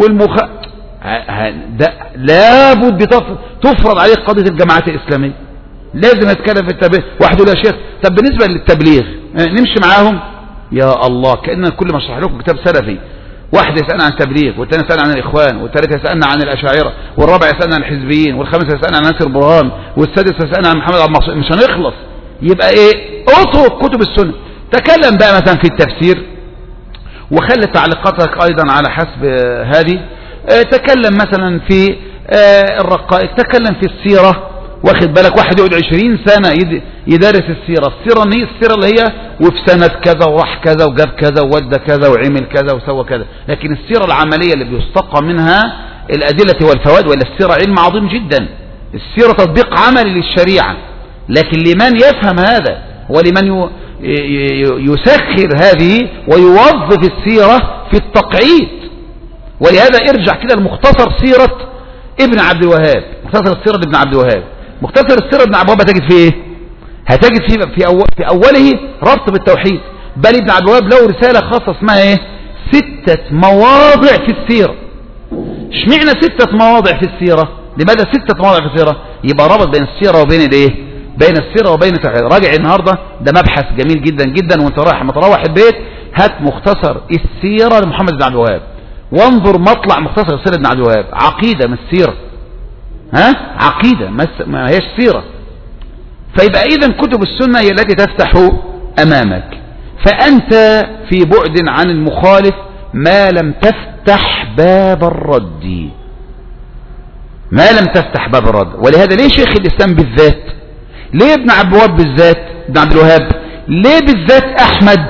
لابد تفرض عليه قضية الجماعات الإسلامية، لازم يتكلم في التبليغ. واحد يقول يا شيخ طب بالنسبة للتبليغ نمشي معاهم، يا الله كأننا كل ما اشرح لكم كتاب سلفي، واحد يسألنا عن التبليغ، والثاني يسألنا عن الإخوان، والثالث يسألنا عن الأشاعرة، والرابع يسألنا عن الحزبيين، والخامس يسألنا عن ناصر برهان، والسادس يسألنا عن محمد عبد المقصود. مش هنخلص. يبقى ايه اترك كتب السنة. تكلم بقى مثلا في التفسير وخلي تعليقاتك ايضا على حسب هذه، تكلم مثلا في الرقائق، تكلم في السيرة، واخد بالك واحد يقعد 20 سنة يدرس السيرة السيرة اللي هي وفي سنة كذا وراح كذا وجاب كذا وودى كذا وعمل كذا وسوى كذا، لكن السيرة العملية اللي بيستقى منها الأدلة والفوائد، ولا السيرة علم عظيم جدا، السيرة تطبيق عملي للشريعة، لكن لمن يفهم هذا ولمن يسخر هذه ويوظف السيرة في التقعيد. ولهذا ارجع كده لمختصر سيرة ابن عبد الوهاب، مختصر السيرة ابن عبد الوهاب، مختصر السيرة ابن عبد الوهاب هتجد فيه ايه؟ هتجد فيه في أوله ربط بالتوحيد، بل ابن عبد الوهاب له رسالة خاصة اسمها ايه 6 مواضع في السيرة. اشمعنى 6 مواضع في السيرة؟ لماذا 6 مواضع في السيرة؟ يبقى ربط بين السيرة وبين الايه بين السيرة وبين التوحيد. راجع النهاردة ده مبحث جميل جدا جدا، وانت رايح ما تروح البيت هات مختصر السيرة لمحمد بن عبد الوهاب وانظر مطلع مختصر السيرة بن عبد الوهاب، عقيدة مش سيرة، عقيدة ما هيش سيرة. فيبقى اذا كتب السنة هي التي تفتح امامك، فانت في بعد عن المخالف ما لم تفتح باب الرد، ما لم تفتح باب الرد. ولهذا ليه شيخ الاسلام بالذات، ليه ابن عبد الوهاب بالذات، ابن عبد الوهاب ليه بالذات احمد،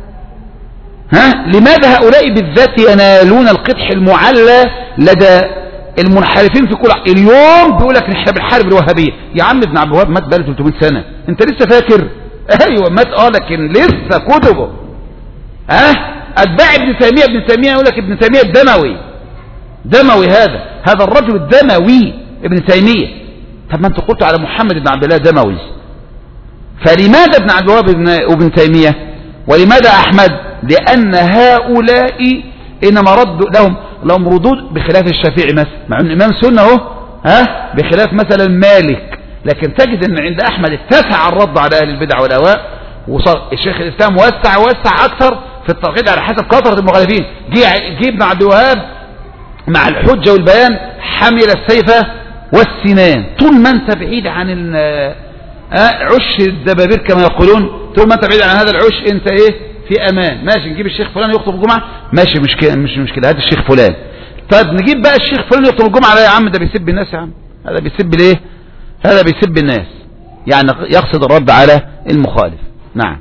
لماذا هؤلاء بالذات ينالون القدح المعلى لدى المنحرفين في كل اليوم؟ بيقول لك احنا بنحارب الوهابيه. يا عم ابن عبد الوهاب مات بقاله 300 سنه، انت لسه فاكر؟ ايوه مات لكن لسه كتبه اتباع ابن تيميه يقول لك ابن تيميه دموي هذا الرجل الدموي ابن تيميه، طب ما انت قلت على محمد بن عبد الله دموي، فلماذا ابن عبد الوهاب وابن تيمية ولماذا أحمد؟ لأن هؤلاء إنما رد لهم ردود بخلاف الشافعي مثلا، مع أن الإمام سنة اهو بخلاف مثلا مالك، لكن تجد أن عند أحمد اتسع الرد على أهل البدع والأهواء، وصار الشيخ الإسلام وسع أكثر في التنقيد على حسب كثرة المخالفين. جه ابن عبد الوهاب مع الحجة والبيان حمل السيف والسنان. طول ما انت بعيد عن عش الدبابير كما يقولون، طول ما انت بعيد عن هذا العش انت في امان. ماشي، نجيب الشيخ فلان يخطب الجمعة، ماشي، مش مشكلة، هات الشيخ فلان. طيب نجيب بقى الشيخ فلان يخطب الجمعة، لا يا عم ده بيسب الناس، يا عم هذا بيسب ليه؟ هذا بيسب الناس، يعني يقصد الرد على المخالف. نعم.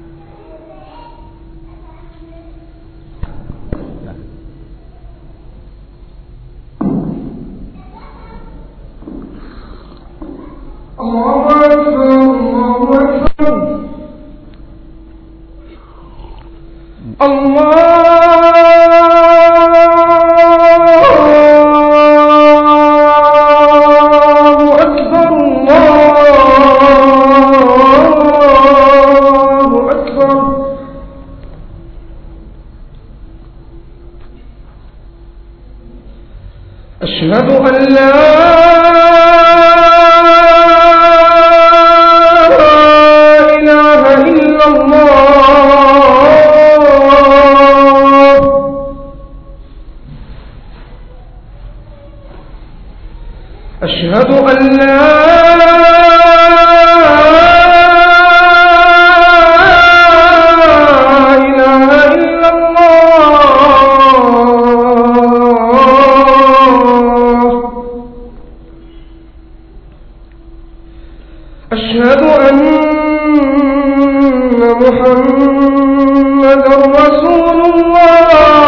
الله أكبر الله أكبر الله أكبر الله أكبر. أشهد أن لا أشهد أن لا إله إلا الله. أشهد أن محمدا رسول الله.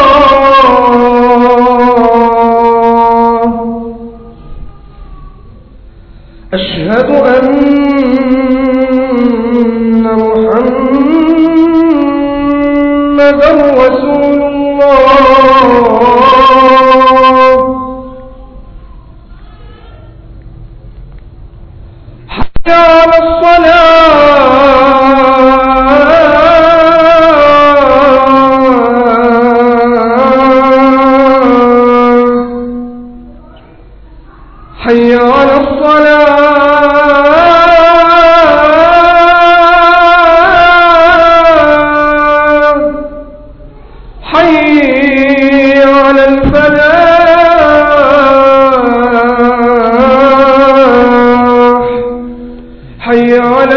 أشهد أن محمدا رسول الله. حي على الصلاة. حي على الصلاة. حي على الفلاح. حي على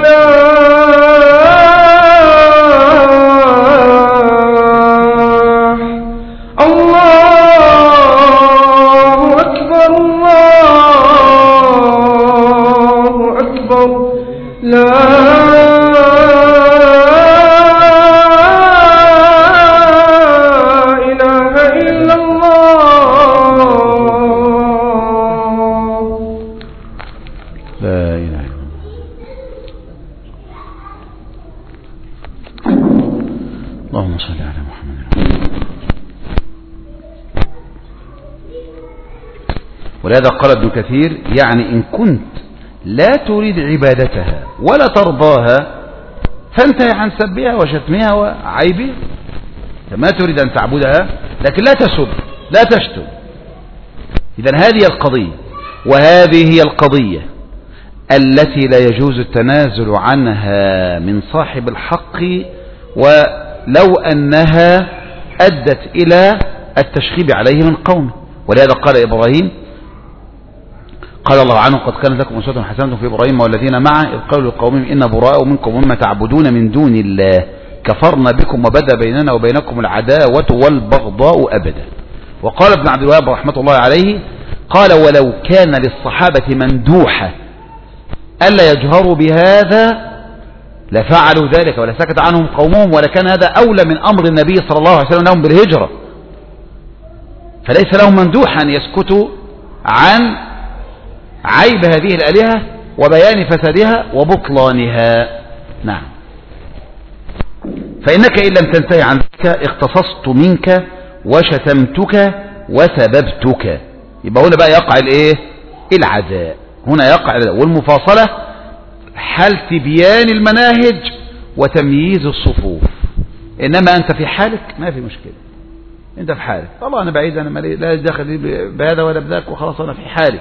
الفلاح. الله أكبر الله أكبر. لا إله إلا الله. لا إله إلا الله. اللهم صل على محمد. ولهذا قال ابن كثير يعني إن كنت لا تريد عبادتها ولا ترضاها فانتهي عن سبها وشتمها وعيبها. ما تريد أن تعبدها لكن لا تسب لا تشتم. إذن هذه القضية، وهذه هي القضية التي لا يجوز التنازل عنها من صاحب الحق، ولو أنها أدت إلى التشخيب عليه من قومه. ولهذا قال إبراهيم، قال الله عنه قد كانت لكم أسوة حسنة في إبراهيم والذين معه إذ قالوا لقومهم إن براء منكم ومما تعبدون من دون الله كفرنا بكم وبدا بيننا وبينكم العداوة والبغضاء أبدا. وقال ابن عبد الوهاب رحمة الله عليه قال ولو كان للصحابة مندوحة ألا يجهروا بهذا لفعلوا ذلك ولا سكت عنهم قومهم، ولكان هذا أولى من أمر النبي صلى الله عليه وسلم لهم بالهجرة. فليس لهم مندوحا أن يسكتوا عن عيب هذه الآلهة وبيان فسادها وبطلانها. نعم. فإنك إن لم تنتهي عن ذلك اختصصت منك وشتمتك وسببتك. يبقى هنا بقى يقع العداء، هنا يقع. والمفاصلة حال تبيان المناهج وتمييز الصفوف. إنما أنت في حالك ما في مشكلة، أنت في حالك، والله أنا بعيد، أنا لا دخل بهذا ولا بذاك، وخلاص أنا في حالي.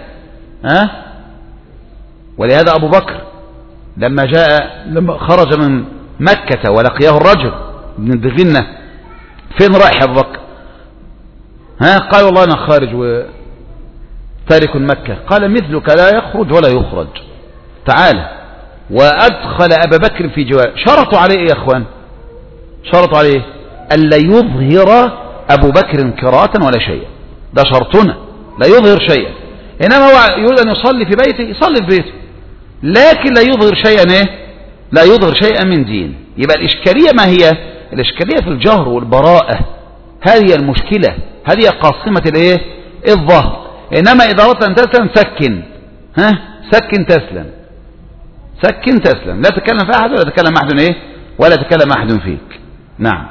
ولهذا أبو بكر لما خرج من مكة ولقياه الرجل من الدغنة، فين رايح أبو بكر؟ قال والله أنا خارج وتارك مكة. قال مثلك لا يخرج ولا يخرج، تعالى. وأدخل أبا بكر في جوار. شرطوا عليه إيه يا أخوان؟ شرطوا عليه ألا يظهر أبو بكر قراءة ولا شيء، ده شرطنا، لا يظهر شيئا. إنما هو يريد أن يصلي في بيته، يصلي في بيته، لكن لا يظهر شيئا. إيه؟ لا يظهر شيئا من دين. يبقى الإشكالية ما هي؟ الإشكالية في الجهر والبراءة، هذه المشكلة، هذه قاصمة الإيه؟ الظهر. إنما إذا أردت أن تسلم سكن، سكن تسلم، سكن تسلم، لا تتكلم في أحد ولا تتكلم أحد إيه؟ ولا تتكلم أحد فيك. نعم.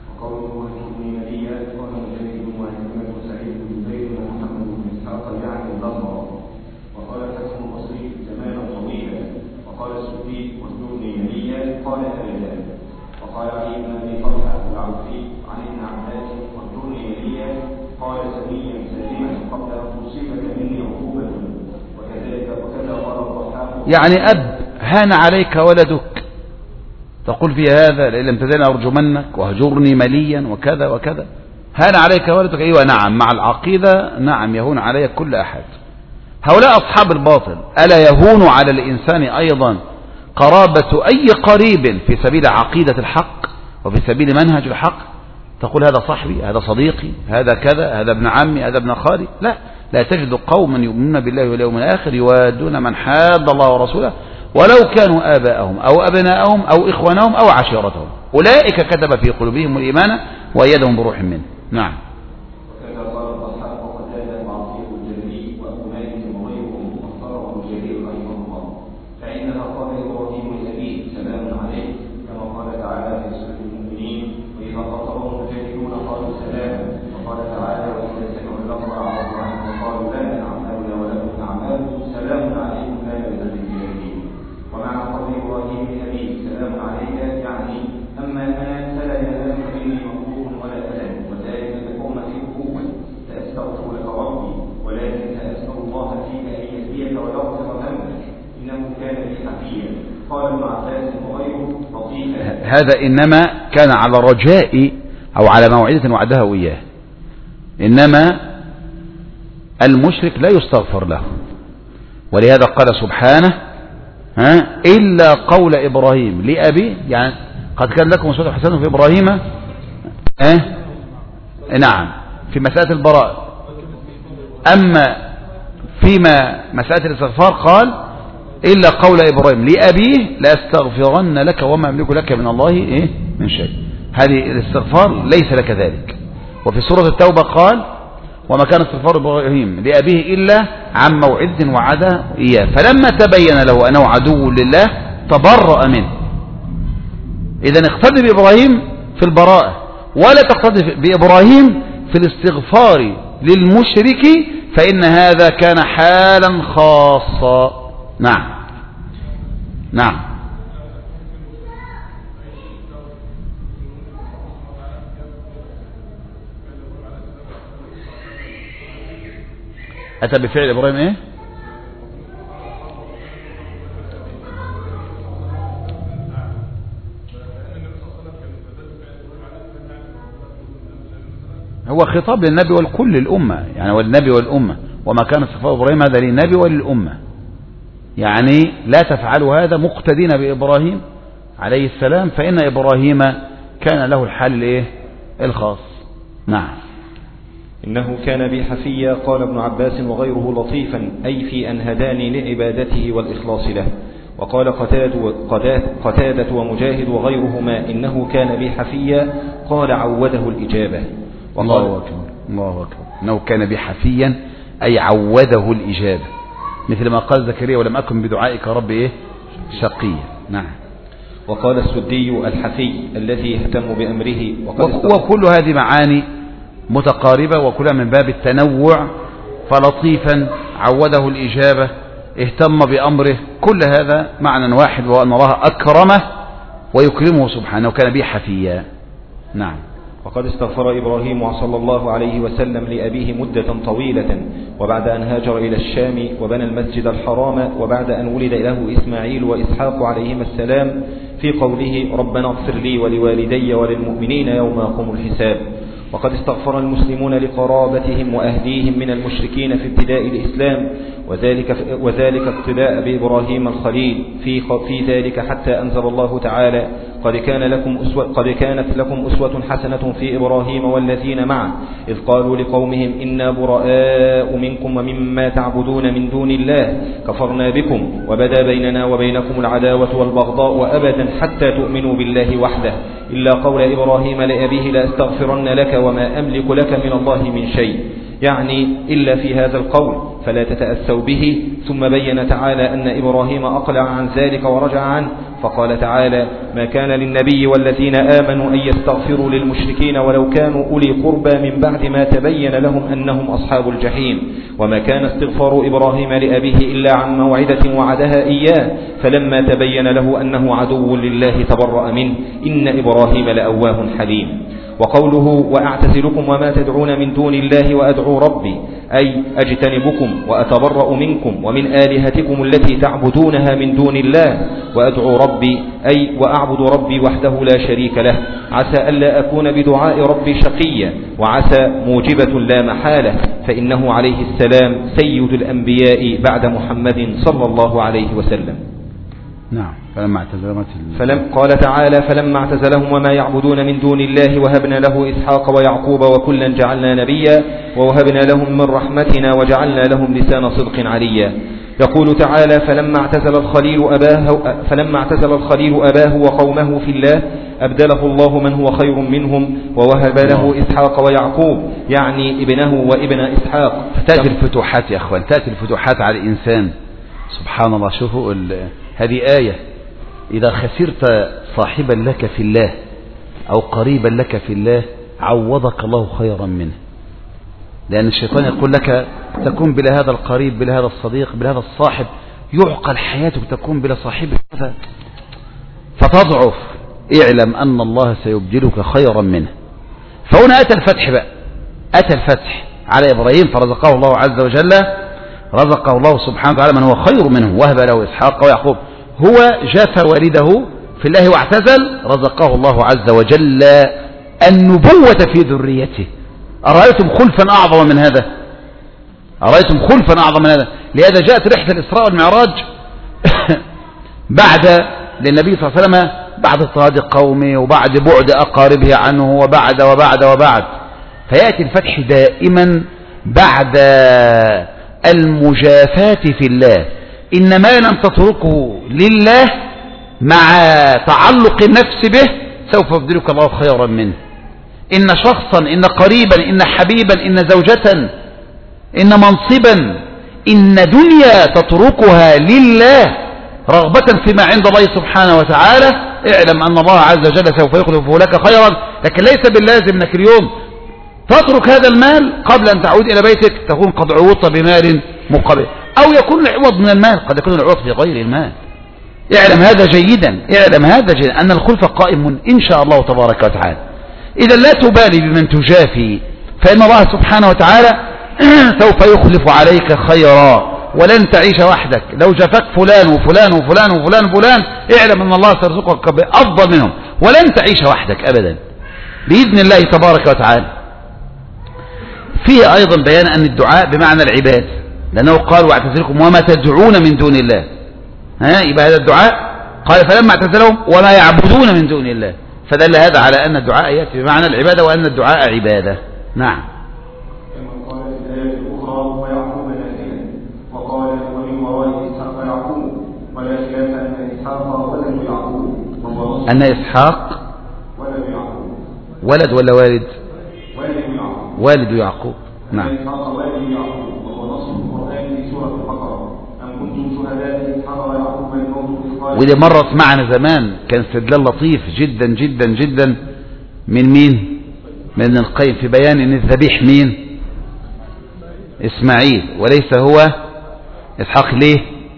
يعني أب هان عليك ولدك تقول في هذا لئن لم تزل أرجمنك وهجرني مليا وكذا وكذا، هان عليك ولدك. أيوة نعم، مع العقيدة نعم يهون عليك كل أحد. هؤلاء أصحاب الباطل ألا يهون على الإنسان أيضا قرابة أي قريب في سبيل عقيدة الحق وفي سبيل منهج الحق؟ تقول هذا صاحبي، هذا صديقي، هذا كذا، هذا ابن عمي، هذا ابن خالي. لا تجد قوما يؤمنون بالله واليوم الآخر يوادون من حاد الله ورسوله ولو كانوا آباءهم أو أبناءهم أو إخوانهم أو عشيرتهم، أولئك كتب في قلوبهم الإيمان وأيدهم بروح منه. نعم. هذا إنما كان على رجاء أو على موعدة وعدها إياه. إنما المشرك لا يستغفر له، ولهذا قال سبحانه إلا قول إبراهيم لأبيه، يعني قد كان لكم أسوة حسنة في إبراهيم نعم في مسألة البراءة. أما فيما مسألة الاستغفار قال إلا قول إبراهيم لأبيه لأستغفرن لك وما أملك لك من الله من شيء. هذه الاستغفار ليس لك ذلك. وفي سورة التوبة قال وما كان استغفار إبراهيم لأبيه إلا عن موعد وعده إياه فلما تبين له أنه عدو لله تبرأ منه. إذن اقتدي بإبراهيم في البراءة ولا تقتدي بإبراهيم في الاستغفار للمشرك، فإن هذا كان حالا خاصا. نعم. نعم. أتى بفعل إبراهيم هو خطاب للنبي والكل الأمة، يعني والنبي والأمة. وما كان استغفار إبراهيم هذا للنبي وللأمة، يعني لا تفعلوا هذا مقتدين بإبراهيم عليه السلام، فإن إبراهيم كان له الحال الخاص. نعم. إنه كان بي حفيا. قال ابن عباس وغيره لطيفا أي في أن هداني لعبادته والإخلاص له. وقال قتادة ومجاهد وغيرهما إنه كان بي حفيا قال عوده الإجابة. الله أكبر الله أكبر. إنه كان بي حفيا أي عوده الإجابة، مثل ما قال زكريا ولم أكن بدعائك ربي شقيا. نعم. وقال السدي الحفي الذي يهتم بأمره. وكل هذه معاني متقاربة وكلها من باب التنوع. فلطيفا عوده الإجابة اهتم بأمره، كل هذا معنى واحد، وأن الله أكرمه ويكرمه سبحانه وكان به حفيا. نعم. وقد استغفر إبراهيم صلى الله عليه وسلم لأبيه مدة طويلة، وبعد أن هاجر إلى الشام وبنى المسجد الحرام، وبعد أن ولد له إسماعيل وإسحاق عليهما السلام، في قوله ربنا اغفر لي ولوالدي وللمؤمنين يوم يقوم الحساب. وقد استغفر المسلمون لقرابتهم وأهليهم من المشركين في ابتداء الإسلام، وذلك اقتداء بإبراهيم الخليل في ذلك، حتى أنزل الله تعالى قد كانت لكم أسوة حسنة في إبراهيم والذين معه إذ قالوا لقومهم إنا براء منكم ومما تعبدون من دون الله كفرنا بكم وبدا بيننا وبينكم العداوة والبغضاء أبدا حتى تؤمنوا بالله وحده إلا قول إبراهيم لأبيه لأستغفرن لك وما أملك لك من الله من شيء، يعني إلا في هذا القول فلا تتأسوا به. ثم بين تعالى أن إبراهيم أقلع عن ذلك ورجع عنه، فقال تعالى ما كان للنبي والذين آمنوا أن يستغفروا للمشركين ولو كانوا أولي قربى من بعد ما تبين لهم أنهم أصحاب الجحيم. وما كان استغفار إبراهيم لأبيه إلا عن موعدة وعدها إياه، فلما تبين له أنه عدو لله تبرأ منه إن إبراهيم لأواه حليم. وقوله وأعتزلكم وما تدعون من دون الله وأدعو ربي، أي أجتنبكم وأتبرأ منكم ومن آلهتكم التي تعبدونها من دون الله، وأدعو ربي أي وأعبد ربي وحده لا شريك له، عسى ألا أكون بدعاء ربي شقيا، وعسى موجبة لا محالة، فإنه عليه السلام سيد الأنبياء بعد محمد صلى الله عليه وسلم. نعم. قال تعالى فلما اعتزلهم وما يعبدون من دون الله وهبنا له إسحاق ويعقوب وكلا جعلنا نبيا ووهبنا لهم من رحمتنا وجعلنا لهم لسان صدق عليا. يقول تعالى فلما اعتزل الخليل أباه وقومه في الله أبدله الله من هو خير منهم ووهب له إسحاق ويعقوب، يعني ابنه وابن إسحاق. تأتي الفتوحات يا أخوان، تأتي الفتوحات على الإنسان سبحان الله. شوفوا هذه آية، إذا خسرت صاحبا لك في الله أو قريبا لك في الله عوضك الله خيرا منه، لأن الشيطان يقول لك تكون بلا هذا القريب بلا هذا الصديق بلا هذا الصاحب، يعقل حياتك تكون بلا صاحبك هذا فتضعف. اعلم أن الله سيبدلك خيرا منه. فهنا أتى الفتح بقى، أتى الفتح على إبراهيم فرزقه الله عز وجل، رزقه الله سبحانه وتعالى من هو خير منه، وهب له إسحاق ويعقوب. هو جاف والده في الله واعتزل، رزقه الله عز وجل النبوة في ذريته. أرأيتم خلفا أعظم من هذا؟ أرأيتم خلفا أعظم من هذا؟ لهذا جاءت رحلة الإسراء والمعراج بعد للنبي صلى الله عليه وسلم بعد اضطهاد قومه وبعد بعد أقاربه عنه وبعد فيأتي الفتح دائما بعد المجافاة في الله. إن ما لم تتركه لله مع تعلق النفس به سوف يبدلك الله خيرا منه. إن شخصا، إن قريبا، إن حبيبا، إن زوجة، إن منصبا، إن دنيا تتركها لله رغبة فيما عند الله سبحانه وتعالى، اعلم أن الله عز وجل سوف يخلفه لك خيرا. لكن ليس باللازم أنك اليوم تترك هذا المال قبل أن تعود إلى بيتك تكون قد عوضت بمال مقابل، أو يكون العوض من المال، قد يكون العوض في غير المال. اعلم هذا جيدا، اعلم هذا جيدا أن الخلف قائم إن شاء الله تبارك وتعالى. إذا لا تبالي بمن تجافي، فإن الله سبحانه وتعالى سوف يخلف عليك خيرا، ولن تعيش وحدك. لو جفاك فلان وفلان وفلان وفلان وفلان اعلم أن الله سيرزقك بأفضل منهم، ولن تعيش وحدك أبدا بإذن الله تبارك وتعالى. فيه أيضا بيان أن الدعاء بمعنى العباد، لأنه قال واعتزلكم وما تدعون من دون الله. يبقى هذا الدعاء قال فلما اعتزلهم وما يعبدون من دون الله، فدل هذا على أن الدعاء يأتي بمعنى العبادة وأن الدعاء عبادة. نعم. كما قال في الآية الأخرى ويعقوب نافلا، وقال ومن وراء إسحاق يعقوب، ولا خلاف أن إسحاق ولد يعقوب، أن إسحاق ولد يعقوب، ولد ولا والد؟ والد يعقوب، والد يعقوب. نعم. أن إسحاق والد يعقوب، وهو نص القرآن في سورة البقرة أم كنتم شهداء إسحاق ويعقوب الموت إذ قال. ودي مرت معنا زمان، كان استدلال لطيف جدا جدا جدا من مين؟ من ابن القيم في بيان ان الذبيح مين؟ اسماعيل وليس هو اسحاق. ليه؟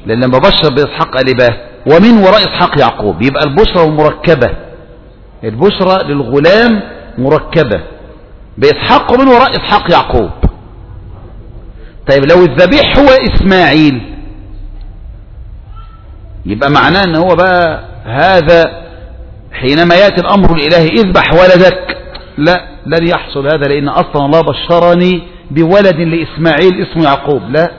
لأن لما بشر بإسحاق قال باه ومن وراء إسحاق يعقوب، يبقى البشرى مركبة، البشرى للغلام مركبة بإسحاق ومن وراء إسحاق يعقوب. طيب لو الذبيح هو إسماعيل يبقى معناه ان هو بقى هذا حينما يأتي الأمر الإلهي اذبح ولدك، لا لن يحصل هذا، لأن أصلا الله بشرني بولد لإسماعيل اسمه يعقوب. لا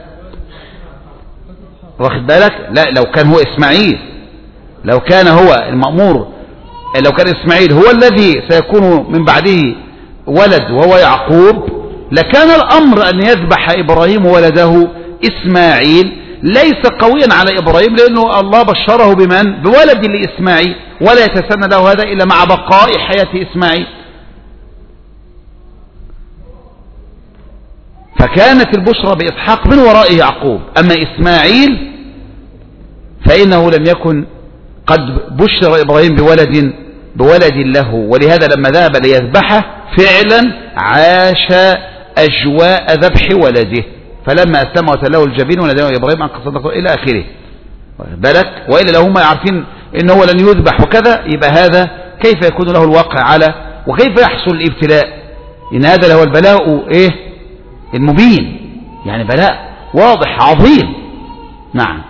واخد بالك؟ لا لو كان هو إسماعيل، لو كان هو المأمور، لو كان إسماعيل هو الذي سيكون من بعده ولد وهو يعقوب لكان الأمر أن يذبح إبراهيم ولده إسماعيل ليس قويا على إبراهيم، لأنه الله بشره بمن؟ بولد لإسماعيل، ولا يتسنى له هذا إلا مع بقاء حياة إسماعيل. فكانت البشرى بإسحاق من وراء يعقوب، أما إسماعيل فإنه لم يكن قد بشر إبراهيم بولد له، ولهذا لما ذهب ليذبحه فعلا عاش أجواء ذبح ولده، فلما أسلم وتله الجبين وناداه إبراهيم أن قد صدق إلى آخره بالك. وإلا لو هم عارفين إنه لن يذبح وكذا يبقى هذا كيف يكون له الواقع على وكيف يحصل الابتلاء؟ إن هذا هو البلاء إيه المبين، يعني بلاء واضح عظيم. نعم.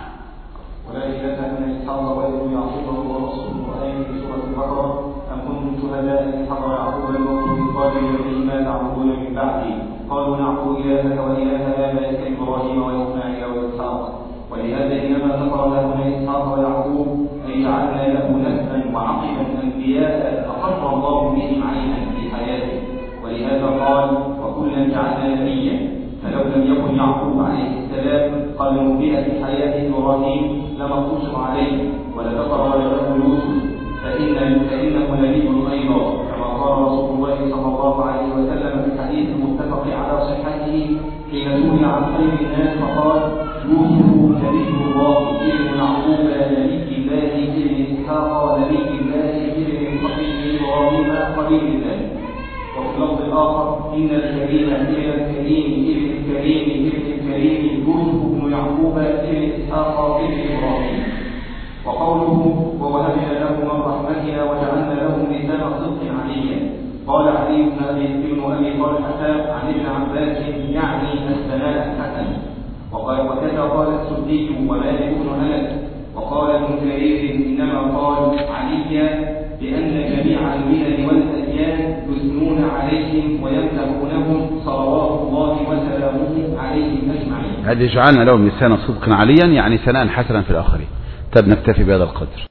قالوا نعبد إلهك وإله آبائك إبراهيم وإسماعيل وإسحاق، ولهذا إنما ذكر لهما إسحاق ويعقوب أي جعلنا له نسبا وعقبا أنبياء أقر الله بهم عينا في حياته، ولهذا قال وكلا جعلنا نبيا. فلو لم يكن يعقوب عليه السلام قد نبئ في حياة إبراهيم لما اقتصر عليه ولذكر ولده يوسف فإنه نبي أيضا، كما قال رسول الله صلى الله عليه وسلم في الحديث المتفق على صحته حين سئل عن خير الناس فقال يوسف نبي الله ابن يعقوب نبي الله ابن إسحاق نبي الله ابن إبراهيم خليل الله. وفي اللفظ الآخر إن الكريم ابن الكريم ابن الكريم ابن الكريم يوسف بن يعقوب ابن إسحاق ابن إبراهيم. وقوله ووهبنا له من رحمتنا وجعلنا له لسان صدق عليا. قال علي بن أبي طلحة عن ابن عباس يعني الثناء الحسن. وكذا قال السدي ومالك بن أنس. وقال ابن جرير إنما قال عليا بأن جميع الملل والأديان يثنون عليهم ويمدحونهم صلوات الله وسلامه عليهم أجمعين. هذه جعلنا لهم لسان صدق عليا يعني ثناء حسنا في الآخرين. طب نكتفي بهذا القدر.